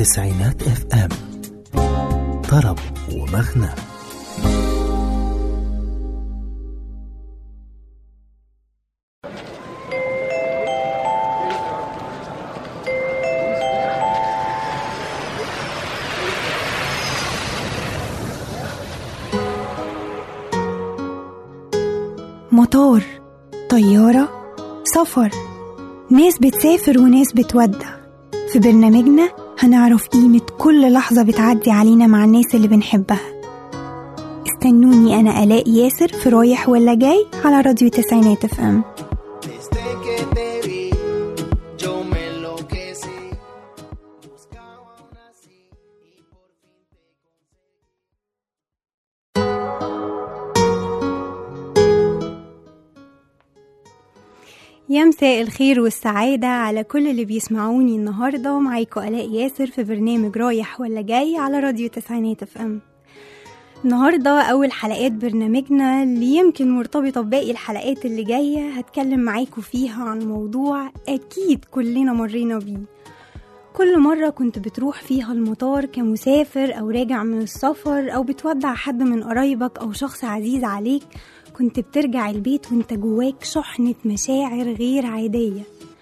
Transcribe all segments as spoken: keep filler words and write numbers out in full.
تسعينات اف ام، طرب ومغنى. مطار، طيارة، سفر، ناس بتسافر وناس بتودع. في برنامجنا هنعرف قيمة كل لحظة بتعدي علينا مع الناس اللي بنحبها. استنوني أنا آلاء ياسر في رايح ولا جاي على راديو تسعينات اف ام. يا مساء الخير والسعادة على كل اللي بيسمعوني النهاردة. معاكم آلاء ياسر في برنامج رايح ولا جاي على راديو تسعينات اف ام. النهاردة أول حلقات برنامجنا اللي يمكن مرتبطة بباقي الحلقات اللي جاية. هتكلم معاكم فيها عن موضوع أكيد كلنا مرينا بيه. كل مرة كنت بتروح فيها المطار كمسافر أو راجع من السفر أو بتودع حد من قرايبك أو شخص عزيز عليك، كنت بترجع البيت وانت جواك شحنة مشاعر غير عادية.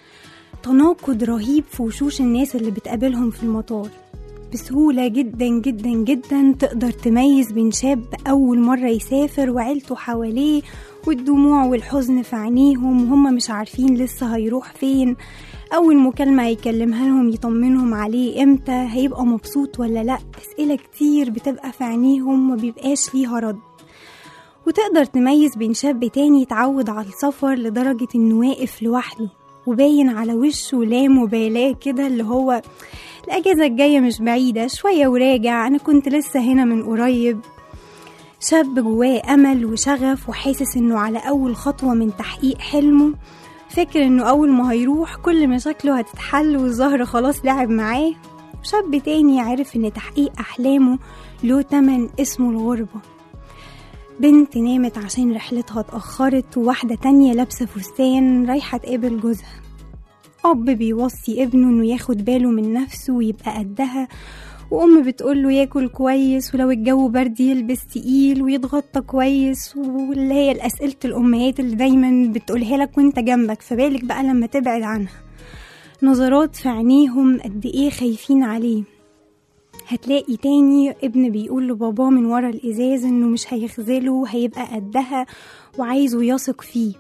تناقض رهيب في وشوش الناس اللي بتقابلهم في المطار. بسهولة جدا جدا جدا تقدر تميز بين شاب أول مرة يسافر وعيلته حواليه والدموع والحزن في عينيهم وهم مش عارفين لسه هيروح فين. أول مكالمة هيكلمها لهم يطمنهم عليه امتى، هيبقى مبسوط ولا لأ. أسئلة كتير بتبقى في عينيهم ومبيبقاش ليها رد. وتقدر تميز بين شاب تاني يتعود على السفر لدرجة انه واقف لوحده وباين على وشه لا مبالاة كده، اللي هو الأجازة الجاية مش بعيدة شوية وراجع، أنا كنت لسه هنا من قريب. شاب جواه أمل وشغف وحاسس انه على أول خطوة من تحقيق حلمه، فكر انه أول ما هيروح كل مشاكله هتتحل والزهر خلاص لعب معاه. شاب تاني عارف ان تحقيق أحلامه له تمن اسمه الغربة. بنت نامت عشان رحلتها اتأخرت، وواحدة تانية لابسة فستان رايحة تقابل جوزها. أب بيوصي ابنه انه ياخد باله من نفسه ويبقى قدها، وأم بتقوله ياكل كويس ولو الجو برد يلبس تقيل ويتغطى كويس، واللي هي الأسئلة الأمهات اللي دايما بتقولها لك وانت جنبك، فبالك بقى لما تبعد عنها. نظرات في عينيهم قد ايه خايفين عليه. هتلاقي تاني ابن بيقول لباباه من ورا الإزاز انه مش هيخذله، هيبقى قدها وعايزه يثق فيه.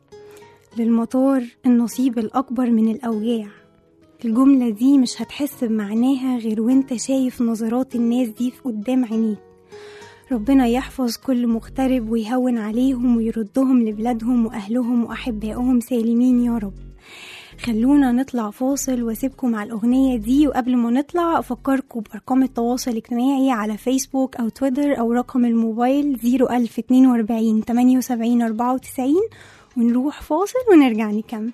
للمطار النصيب الأكبر من الأوجاع. الجملة دي مش هتحس بمعناها غير وانت شايف نظرات الناس دي في قدام عينيك. ربنا يحفظ كل مغترب ويهون عليهم ويردهم لبلادهم وأهلهم وأحبائهم سالمين يا رب. خلونا نطلع فاصل واسيبكم مع الأغنية دي، وقبل ما نطلع أفكركم بأرقام التواصل الاجتماعي على فيسبوك أو تويتر أو رقم الموبايل زيرو ألف اتنين واربعين تمانية وسبعين أربعة وتسعين. ونروح فاصل ونرجع نكمل.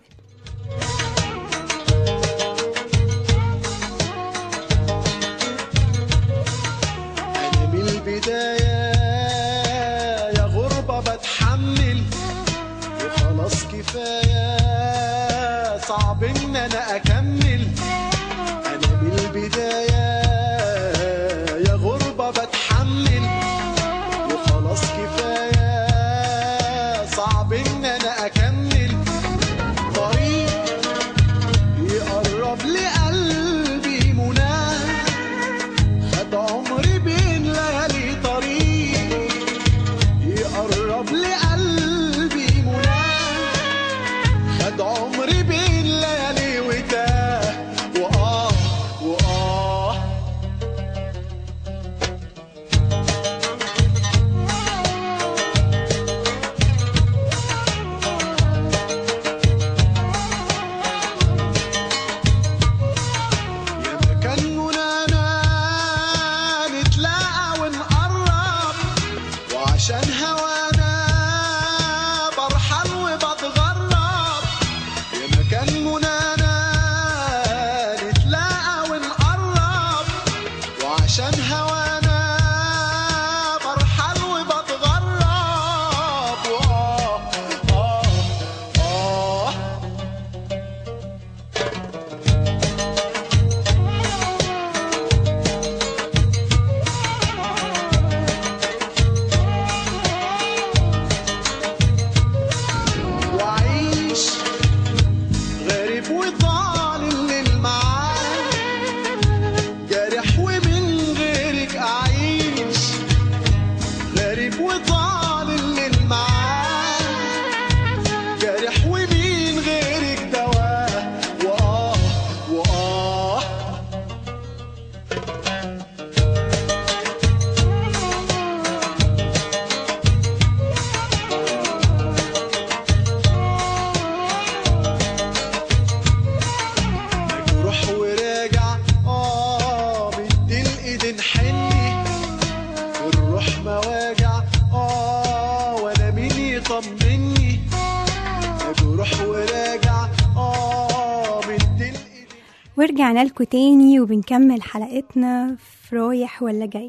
أنا من البداية يا غربة بتحمل وخلاص كفاية، صعب ان انا اكمل. انا من البداية يا غربة بتحمل وخلاص كفاية، صعب ان انا اكمل. طريق يقرب لقلبي مناه، خد عمري بين ليالي. طريق يقرب لقلبي مناه، خد عمري بين ليالي وتاه وآه وآه. يا مكان منانا نتلاقى ونقرب، وعشان هوانا برحل وبتغرب. يا مكان منانا نتلاقى ونقرب، وعشان هوانا برحل وبتغرب. وآه آه آه. ورجعنا لكم تاني وبنكمل حلقتنا في رايح ولا جاي،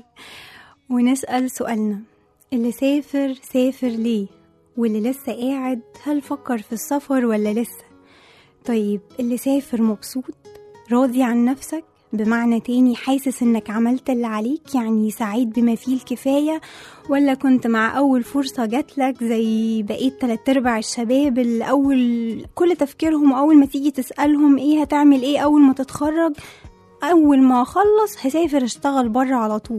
ونسأل سؤالنا: اللي سافر سافر ليه؟ واللي لسه قاعد هل فكر في السفر ولا لسه؟ طيب اللي سافر مبسوط راضي عن نفسك، بمعنى تاني حاسس انك عملت اللي عليك، يعني سعيد بما فيه الكفاية، ولا كنت مع اول فرصة جاتلك زي بقيت تلات ارباع الشباب اللي اول كل تفكيرهم اول ما تيجي تسألهم ايه هتعمل ايه اول ما تتخرج، اول ما اخلص هسافر اشتغل بره على طول.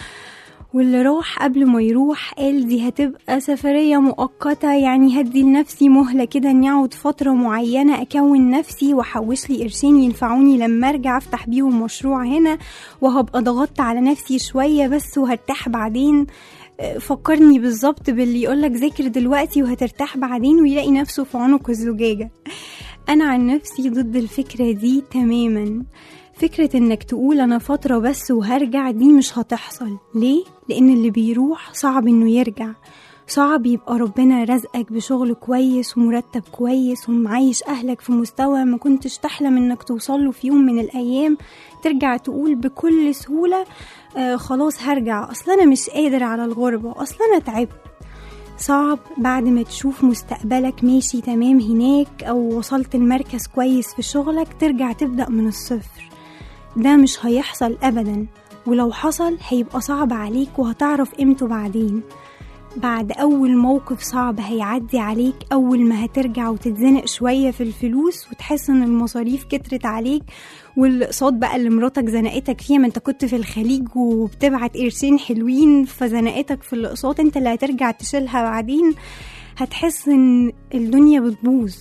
واللي راح قبل ما يروح قال دي هتبقى سفرية مؤقتة، يعني هدي لنفسي مهلة كده اني اقعد فترة معينة اكون نفسي واحوش لي قرشين ينفعوني لما ارجع افتح بيهم مشروع هنا، وهبقى ضغطت على نفسي شوية بس وهرتاح بعدين. فكرني بالظبط باللي يقولك ذاكر دلوقتي وهترتاح بعدين ويلاقي نفسه في عنق الزجاجة. انا عن نفسي ضد الفكرة دي تماما. فكرة انك تقول انا فترة بس وهرجع دي مش هتحصل. ليه؟ لان اللي بيروح صعب انه يرجع، صعب يبقى ربنا رزقك بشغل كويس ومرتب كويس ومعيش اهلك في مستوى ما كنتش تحلم انك توصله في يوم من الايام، ترجع تقول بكل سهولة آه خلاص هرجع، اصلا انا مش قادر على الغربة، اصلا انا تعبت. صعب بعد ما تشوف مستقبلك ماشي تمام هناك او وصلت المركز كويس في شغلك ترجع تبدأ من الصفر. ده مش هيحصل أبدا، ولو حصل هيبقى صعب عليك وهتعرف قيمته بعدين. بعد أول موقف صعب هيعدي عليك، أول ما هترجع وتتزنق شوية في الفلوس وتحس ان المصاريف كترت عليك، والاقساط بقى اللي مراتك زنقتك فيها، ما انت كنت في الخليج وبتبعت قرشين حلوين فزنقتك في الاقساط انت اللي هترجع تشيلها بعدين، هتحس ان الدنيا بتبوظ.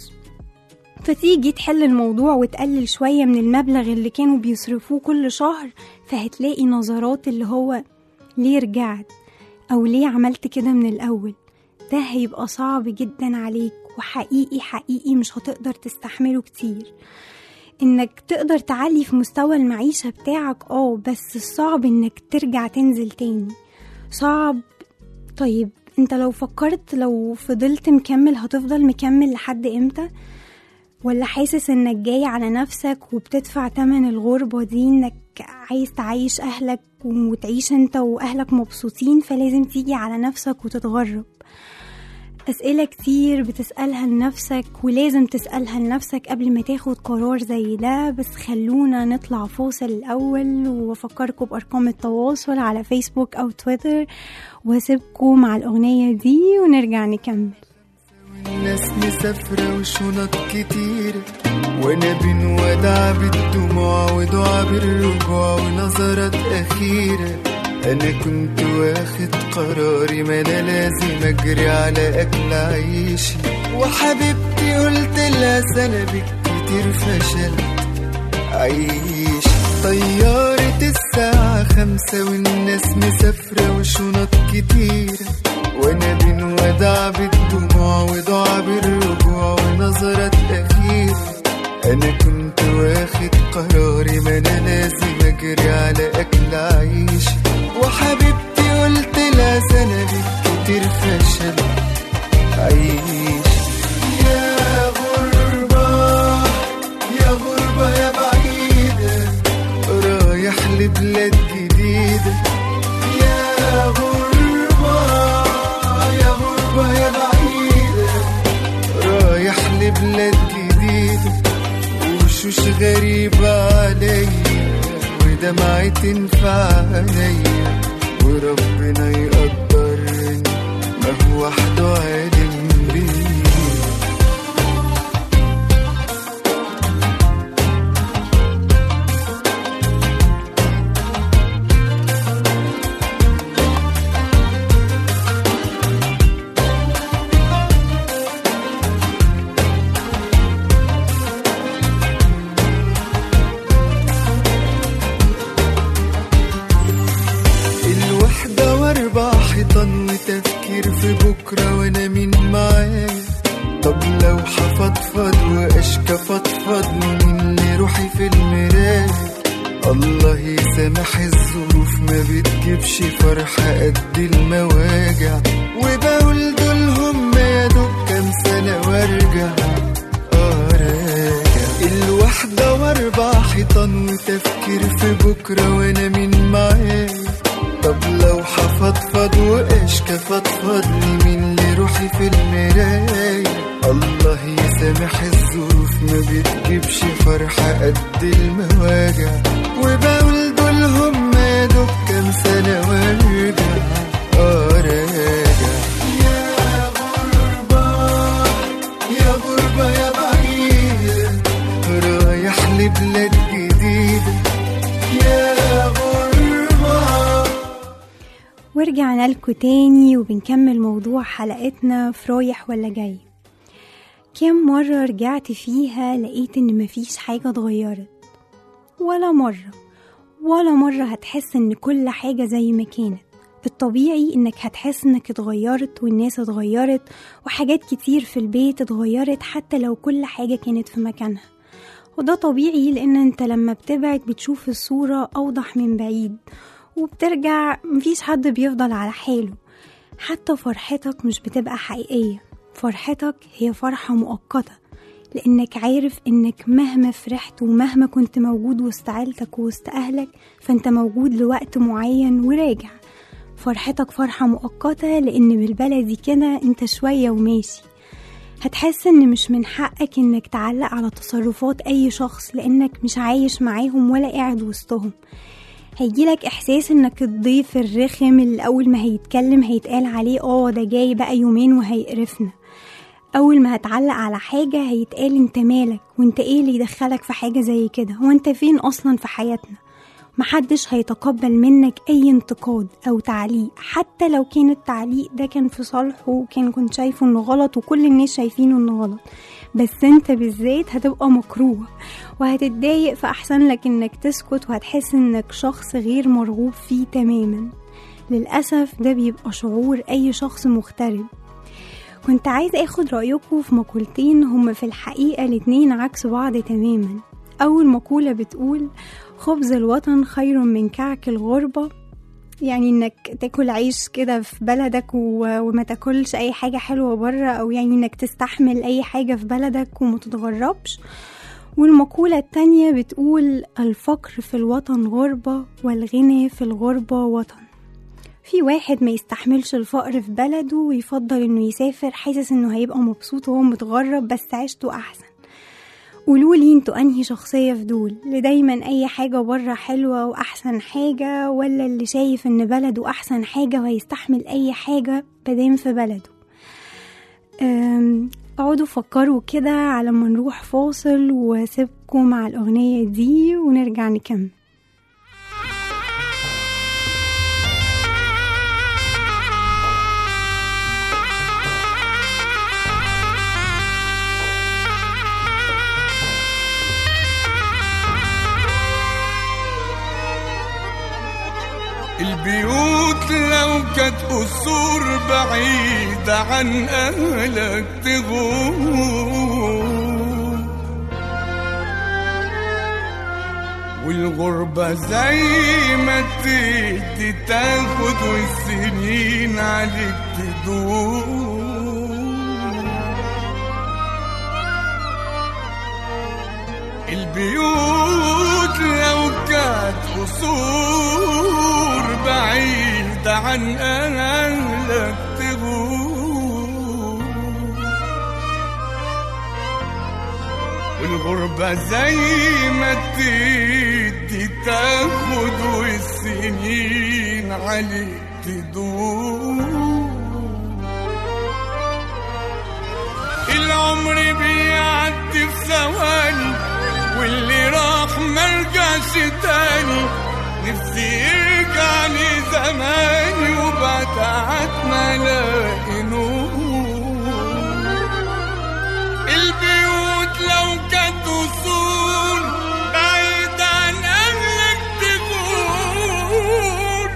فتيجي تحل الموضوع وتقلل شوية من المبلغ اللي كانوا بيصرفوه كل شهر، فهتلاقي نظرات اللي هو ليه رجعت أو ليه عملت كده من الأول. ده هيبقى صعب جدا عليك، وحقيقي حقيقي مش هتقدر تستحمله كتير. إنك تقدر تعلي في مستوى المعيشة بتاعك اه بس الصعب إنك ترجع تنزل تاني، صعب. طيب انت لو فكرت لو فضلت مكمل هتفضل مكمل لحد امتى؟ ولا حاسس انك جاي على نفسك وبتدفع تمن الغربة دي، انك عايز تعيش اهلك وتعيش انت واهلك مبسوطين فلازم تيجي على نفسك وتتغرب؟ اسئلة كتير بتسألها لنفسك ولازم تسألها لنفسك قبل ما تاخد قرار زي ده. بس خلونا نطلع فاصل الاول، وافكركم بارقام التواصل على فيسبوك او تويتر، واسيبكم مع الاغنية دي ونرجع نكمل. الناس مسافرة وشنط كتير، وانا بين ودع بالدموع ودعا بالرجوع ونظرات اخيرة. انا كنت واخد قراري ما انا لازم اجري على اكل عيشي، وحبيبتي قلت لها سنة بالكتير فشلت عيش. طيارة الساعة خمسة والناس مسافرة وشنط كتير، وانا بين ودع بالدموع ودعا بالرجوع ونظرات اخيرة. انا كنت واخد قراري ما انا لازم اجري على اكل عيش، وحبيبتي قلت لها سنة بالكتير فشل عيش. يا غربة يا غربة يا بعيدة رايح لبلاد جديدة. يا غربة يا غربة يا بعيدة رايح لبلاد جديدة، وشوش غريبة عليا ودمعة تنفع عليا، وربنا يقدرني ما هو وحده عالم بيه. وتفكير في بكرة وانا مين معايا. طب لو حفضفض واشكى فضفض مين اللي روحي في المراية. الله يسامح الظروف ما بتجيبش فرحة قد المواجع، وبقول دول هم يا دوب كام سنة وارجع اه راجع. الوحدة وحدة واربع حيطان وتفكير في بكرة وانا مين معايا. طب لو حفضفض واشكى فضفض لي مين اللي روحي في المراية. الله يسامح الظروف ما بتجيبش فرحة قد المواجع، وبقول دول هم يا دوب كام سنة وارجع اه راجع. يا غربة يا غربة يا بعيدة رايح لبلاد جديدة يا غربة. ورجعنا لكم تاني وبنكمل موضوع حلقتنا في رايح ولا جاي. كم مرة رجعت فيها لقيت ان مفيش حاجة اتغيرت، ولا مرة ولا مرة هتحس ان كل حاجة زي ما كانت. الطبيعي انك هتحس انك اتغيرت والناس اتغيرت وحاجات كتير في البيت اتغيرت حتى لو كل حاجة كانت في مكانها، وده طبيعي لان انت لما بتبعد بتشوف الصورة اوضح من بعيد وبترجع. مفيش حد بيفضل على حاله، حتى فرحتك مش بتبقى حقيقية. فرحتك هي فرحة مؤقتة لأنك عارف إنك مهما فرحت ومهما كنت موجود وسط عيلتك ووسط أهلك فأنت موجود لوقت معين وراجع. فرحتك فرحة مؤقتة لأن بالبلدي كده أنت شوية وماشي. هتحس إن مش من حقك إنك تعلق على تصرفات أي شخص لأنك مش عايش معاهم ولا قاعد وسطهم. هيجيلك إحساس إنك الضيف الرخم اللي أول ما هيتكلم هيتقال عليه آه ده جاي بقى يومين وهيقرفنا. أول ما هتعلق على حاجة هيتقال انت مالك وانت ايه اللي يدخلك في حاجة زي كده، هو انت فين أصلا في حياتنا. محدش هيتقبل منك أي انتقاد أو تعليق، حتى لو كان التعليق ده كان في صالحه وكان كنت شايفه انه غلط وكل الناس شايفينه انه غلط، بس انت بالذات هتبقى مكروه وهتتضايق. فأحسن لك انك تسكت وهتحس انك شخص غير مرغوب فيه تماما. للأسف ده بيبقى شعور أي شخص مغترب. كنت عايز اخد رأيكم في مقولتين هم في الحقيقة الاتنين عكس بعض تماما. أول مقولة بتقول خبز الوطن خير من كعك الغربة، يعني انك تاكل عيش كده في بلدك وما تاكلش اي حاجة حلوة بره، او يعني انك تستحمل اي حاجة في بلدك وما تتغربش. والمقولة التانية بتقول الفقر في الوطن غربة والغنى في الغربة وطن. في واحد ما يستحملش الفقر في بلده ويفضل انه يسافر حاسس انه هيبقى مبسوط وهو متغرب بس عيشته احسن. قولولي انتوا انهي شخصية في دول، اللي دايما اي حاجة بره حلوة واحسن حاجة، ولا اللي شايف ان بلده احسن حاجة وهيستحمل اي حاجة بدين في بلده؟ اقعدوا فكروا كده على ما نروح فاصل واسيبكم مع الاغنية دي ونرجع نكمل. البيوت لو كانت قصور بعيدة عن أهلك تغور، والغربة زي ما تدي تاخد والسنين عليك تدور. البيوت لو كانت قصور بعيدة عن أهلك تغور، والغربة زي ما تدي تاخد والسنين عليك تدور. العمر بيعدي في ثواني واللي راح مرجعش تاني، نفسي يرجع لي زماني وبعد ما الاقي نور. البيوت لو كانت وصول بعيد عن اهلك تغور،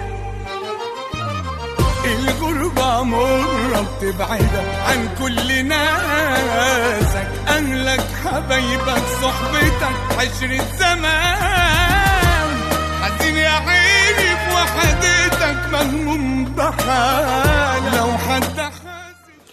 الغربة مرة بتبعدك عن كل ناسك، اهلك حبايبك صحبتك عشرة زمان، حزين يا عيني بوحدتك مهموم بحال لو حد حاسس.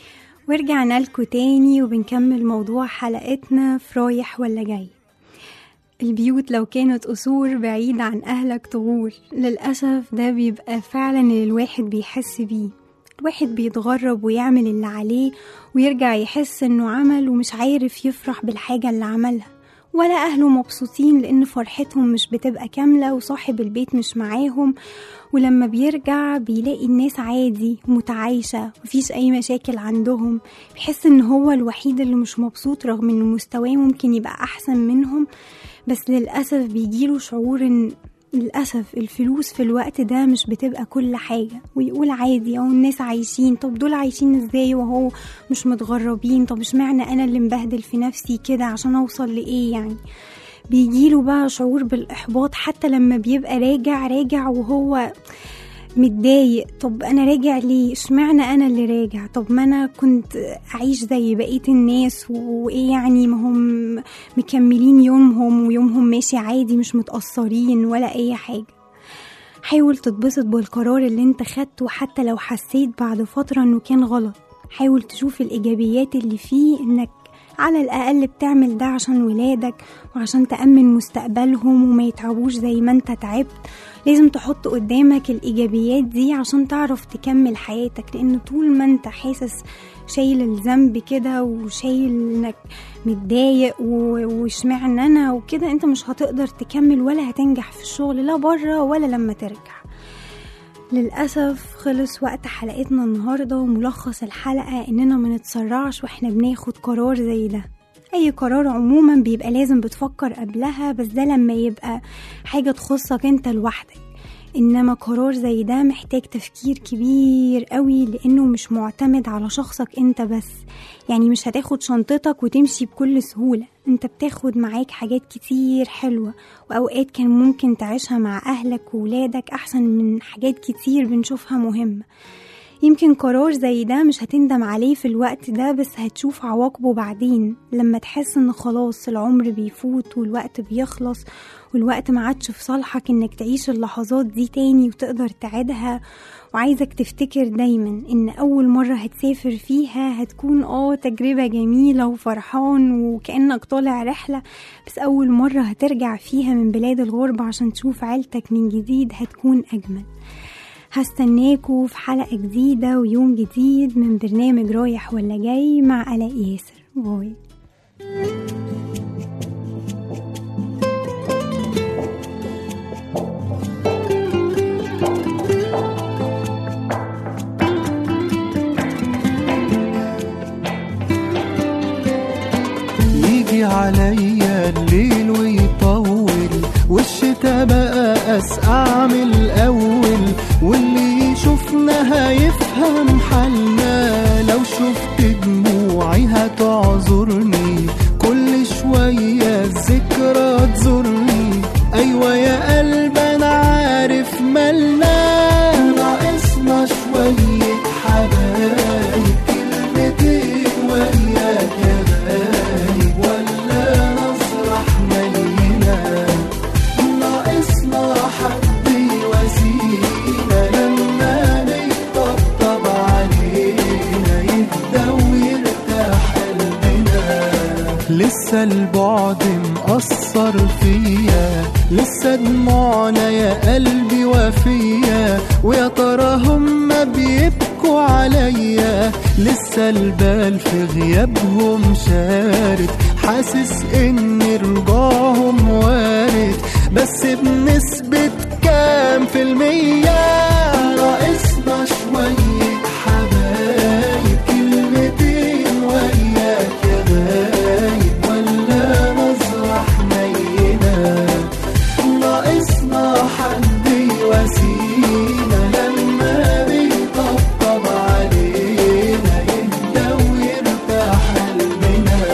ورجعنا لكم تاني وبنكمل موضوع حلقتنا في رايح ولا جاي. البيوت لو كانت قصور بعيد عن أهلك تغور. للأسف ده بيبقى فعلا اللي الواحد بيحس بيه. الواحد بيتغرب ويعمل اللي عليه ويرجع يحس انه عمل ومش عارف يفرح بالحاجة اللي عملها، ولا أهله مبسوطين لأن فرحتهم مش بتبقى كاملة وصاحب البيت مش معاهم. ولما بيرجع بيلاقي الناس عادي متعايشة مفيش أي مشاكل عندهم، بيحس إن هو الوحيد اللي مش مبسوط رغم إنه مستواه ممكن يبقى أحسن منهم. بس للأسف بيجيله شعور إن للأسف الفلوس في الوقت ده مش بتبقى كل حاجة، ويقول عادي أو الناس عايشين، طب دول عايشين ازاي وهو مش متغربين؟ طب اشمعنى أنا اللي مبهدل في نفسي كده عشان أوصل لإيه يعني؟ بيجيله بقى شعور بالإحباط حتى لما بيبقى راجع راجع وهو متضايق. طب أنا راجع ليه؟ اشمعنى أنا اللي راجع؟ طب ما أنا كنت أعيش زي بقية الناس وإيه يعني، ما هم مكملين يومهم ويومهم ماشي عادي مش متأثرين ولا أي حاجة. حاول تتبسط بالقرار اللي انت خدته حتى لو حسيت بعد فترة انه كان غلط. حاول تشوف الإيجابيات اللي فيه، انك على الأقل بتعمل ده عشان ولادك وعشان تأمن مستقبلهم وما يتعبوش زي ما انت تعبت. لازم تحط قدامك الإيجابيات دي عشان تعرف تكمل حياتك، لأن طول ما انت حاسس شايل الذنب كده وشايل انك متضايق وشمعنا انا وكده، انت مش هتقدر تكمل ولا هتنجح في الشغل لا بره ولا لما ترجع. للأسف خلص وقت حلقتنا النهاردة، وملخص الحلقة اننا ما نتسرعش واحنا بناخد قرار زي ده. اي قرار عموما بيبقى لازم بتفكر قبلها، بس ده لما يبقى حاجة تخصك انت لوحدك، انما قرار زي ده محتاج تفكير كبير قوي لانه مش معتمد على شخصك انت بس. يعني مش هتاخد شنطتك وتمشي بكل سهولة، انت بتاخد معاك حاجات كتير حلوة، واوقات كان ممكن تعيشها مع اهلك وولادك احسن من حاجات كتير بنشوفها مهمة. يمكن قرار زي ده مش هتندم عليه في الوقت ده، بس هتشوف عواقبه بعدين لما تحس ان خلاص العمر بيفوت والوقت بيخلص والوقت ما عادش في صالحك انك تعيش اللحظات دي تاني وتقدر تعيدها. وعايزك تفتكر دايما ان اول مرة هتسافر فيها هتكون اه تجربة جميلة وفرحان وكأنك طالع رحلة، بس اول مرة هترجع فيها من بلاد الغربة عشان تشوف عيلتك من جديد هتكون اجمل. هستناكوا في حلقة جديدة ويوم جديد من برنامج رايح ولا جاي مع آلاء ياسر. باي. يجي عليا الليل ويطول والشتا بقى أسقع من الأول، واللي يشوفنا هيفهم حالنا. لو شفت دموعي هتعذرني، كل شوية الذكرى تزورني. أيوة يا قلب أنا عارف مالنا، ناقصنا شوية حبايب، كلمتين وياك يا غايب، ولا نصرح ملينا. ناقصنا حد يواسينا لما نطبطب علينا، يهدى ويرتاح قلبنا. لسه البعد مأثر فيا، لسه دموعنا يا قلبي وفيا، ويا ترى هما بيبكوا عليا. لسه البال في غيابهم شارد، حاسس ان رجوعهم وارد، بس بنسبة كام في المية. ناقصنا شوية حبايب، كلمتين وياك يا غايب، ولا نزرع حنينة. ناقصنا حد يواسينا لما بيطبطب علينا، يهدى ويرتاح قلبنا.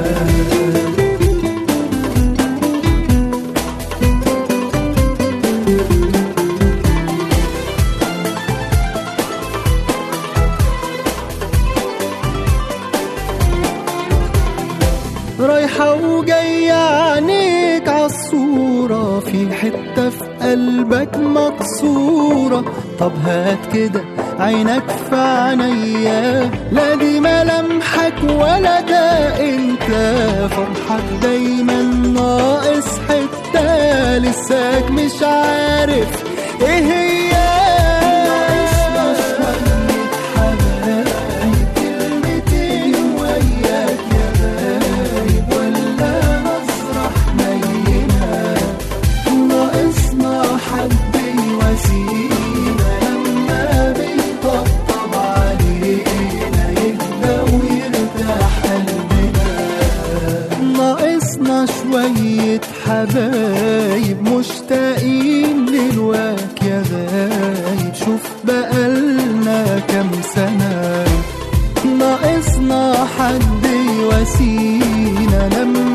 رايحة وجاية عينيك عالصورة، في حتة في قلبك مكسورة. طب هات كده عينك في عينيا، لا دي ملامحك ولا ده انت. فرحك دايما ناقص حتة، لساك مش عارف ايه هي. شوية حبايب مشتاقين للواك يا غايب، شوف بقالنا كام سنة، ناقصنا حد يواسينا لما